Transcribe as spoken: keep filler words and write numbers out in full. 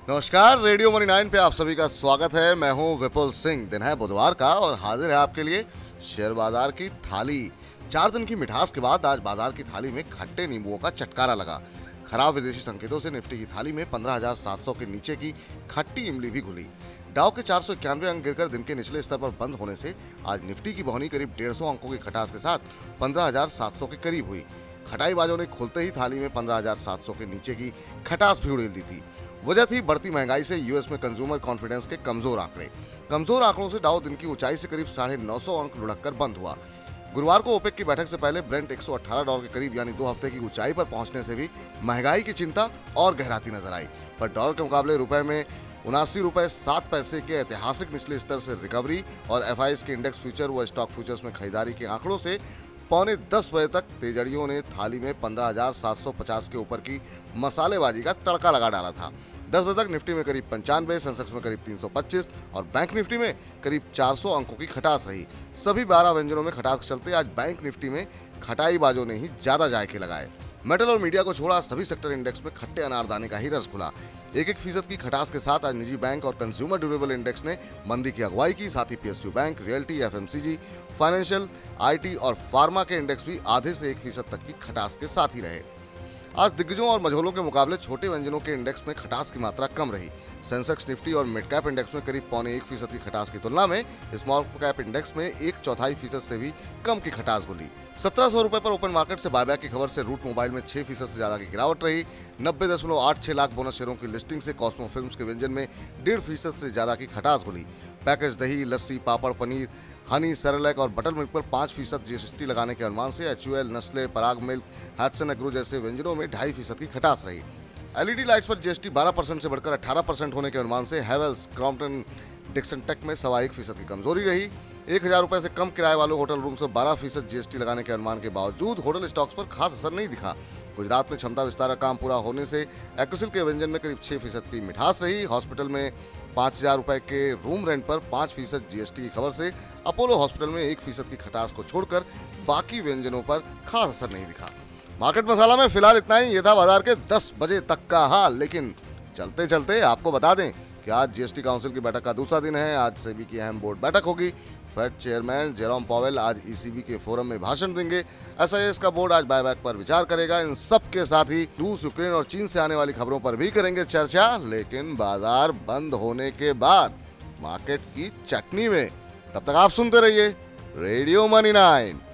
नमस्कार, radio money nine पे आप सभी का स्वागत है। मैं हूं विपुल सिंह। दिन है बुधवार का और हाजिर है आपके लिए शेयर बाजार की थाली। चार दिन की मिठास के बाद आज बाजार की थाली में खट्टे नींबुओं का चटकारा लगा। खराब विदेशी संकेतों से निफ्टी की थाली में पंद्रह हजार सात सौ के नीचे की खट्टी इमली भी घुली। डाउ के चार सौ इक्यानवे अंक गिरकर दिन के निचले स्तर पर बंद होने से आज निफ्टी की बौनी करीब डेढ़ सौ अंकों की खटास के साथ पंद्रह हजार सात सौ के करीब हुई। खटाईबाजों ने खुलते ही थाली में पंद्रह हजार सात सौ के नीचे की खटास भी उड़ेल दी थी। वजह थी बढ़ती महंगाई से यूएस में कंज्यूमर कॉन्फिडेंस के कमजोर आंकड़े। कमजोर आंकड़ों से डाउ दिन की ऊंचाई से करीब साढ़े नौ सौ अंक लुढ़क कर बंद हुआ। गुरुवार को ओपेक की बैठक से पहले ब्रेंट एक सौ अठारह डॉलर के करीब यानी दो हफ्ते की ऊंचाई पर पहुंचने से भी महंगाई की चिंता और गहराती नजर आई। पर डॉलर के मुकाबले रुपए में उनासी रुपए सात पैसे के ऐतिहासिक निचले स्तर से रिकवरी और एफ आई एस के इंडेक्स फ्यूचर व स्टॉक फ्यूचर्स में खरीदारी के आंकड़ों से पौने दस बजे तक तेजड़ियों ने थाली में पंद्रह हजार सात सौ पचास के ऊपर की मसालेबाजी का तड़का लगा डाला था। दस बजे तक निफ्टी में करीब पंचानवे, सेंसेक्स में करीब तीन सौ पच्चीस और बैंक निफ्टी में करीब चार सौ अंकों की खटास रही। सभी बारह व्यंजनों में खटास के चलते आज बैंक निफ्टी में खटाईबाजों ने ही ज्यादा जायके लगाए। मेटल और मीडिया को छोड़ा सभी सेक्टर इंडेक्स में खट्टे अनारदाने का ही रस खुला। एक एक फीसद की खटास के साथ आज निजी बैंक और कंज्यूमर ड्यूरेबल इंडेक्स ने मंदी की अगुवाई की। साथ ही PSU bank, realty, FMCG, financial, IT और फार्मा के इंडेक्स भी आधे से एक फीसद तक की खटास के साथ ही रहे। आज दिग्गजों और मझोलों के मुकाबले छोटे व्यंजनों के इंडेक्स में खटास की मात्रा कम रही। सेंसेक्स, निफ्टी और मिड कैप इंडेक्स में करीब पौने एक फीसद की खटास की तुलना में स्मॉल कैप इंडेक्स में एक चौथाई फीसद से भी कम की खटास घुली। सत्रह सौ रुपए पर ओपन मार्केट से बायबैक की खबर से रूट मोबाइल में छह फीसद से ज्यादा की गिरावट रही। नब्बे दशमलव आठ छह लाख बोनस शेयरों की लिस्टिंग से कॉस्मो फिल्म्स के व्यंजन में डेढ़ फीसद से ज्यादा की खटास घुली। पैकेज दही, लस्सी, पापड़, पनीर, हनी, सेरेलैक और बटर मिल्क पर पाँच फीसद जीएसटी लगाने के अनुमान से एचयूएल, नस्ले, पराग मिल्क, हैट्सन एग्रो जैसे व्यंजनों में ढाई फीसद की खटास रही। एलईडी लाइट्स पर जीएसटी बारह परसेंट से बढ़कर अठारह परसेंट होने के अनुमान से हेवेल्स, क्रॉम्पटन, डिक्सन टेक में सवा एक फीसद की कमजोरी रही। एक हजार रुपए से कम किराए वाले होटल रूम से बारह फीसद जीएसटी लगाने के अनुमान के बावजूद होटल स्टॉक्स पर खास असर नहीं दिखा। गुजरात में क्षमता विस्तार का काम पूरा होने से एक्विसिल के व्यंजन में करीब छह फीसद की मिठास रही। हॉस्पिटल में पाँच हजार रुपए के रूम रेंट पर पाँच फीसद जीएसटी की खबर से अपोलो हॉस्पिटल में एक फीसद की खटास को छोड़कर बाकी व्यंजनों पर खास असर नहीं दिखा। मार्केट मसाला में फिलहाल इतना ही। ये था बाजार के दस बजे तक का हाल। लेकिन चलते चलते आपको बता दें कि आज जीएसटी काउंसिल की बैठक का दूसरा दिन है। आज सेबी की अहम बोर्ड बैठक होगी। फेड चेयरमैन जेरोम पॉवेल आज ईसीबी के फोरम में भाषण देंगे। एसआईएस का बोर्ड आज बायबैक पर विचार करेगा। इन सब के साथ ही रूस, यूक्रेन और चीन से आने वाली खबरों पर भी करेंगे चर्चा। लेकिन बाजार बंद होने के बाद मार्केट की चटनी में। तब तक आप सुनते रहिए रेडियो मनी नाइन।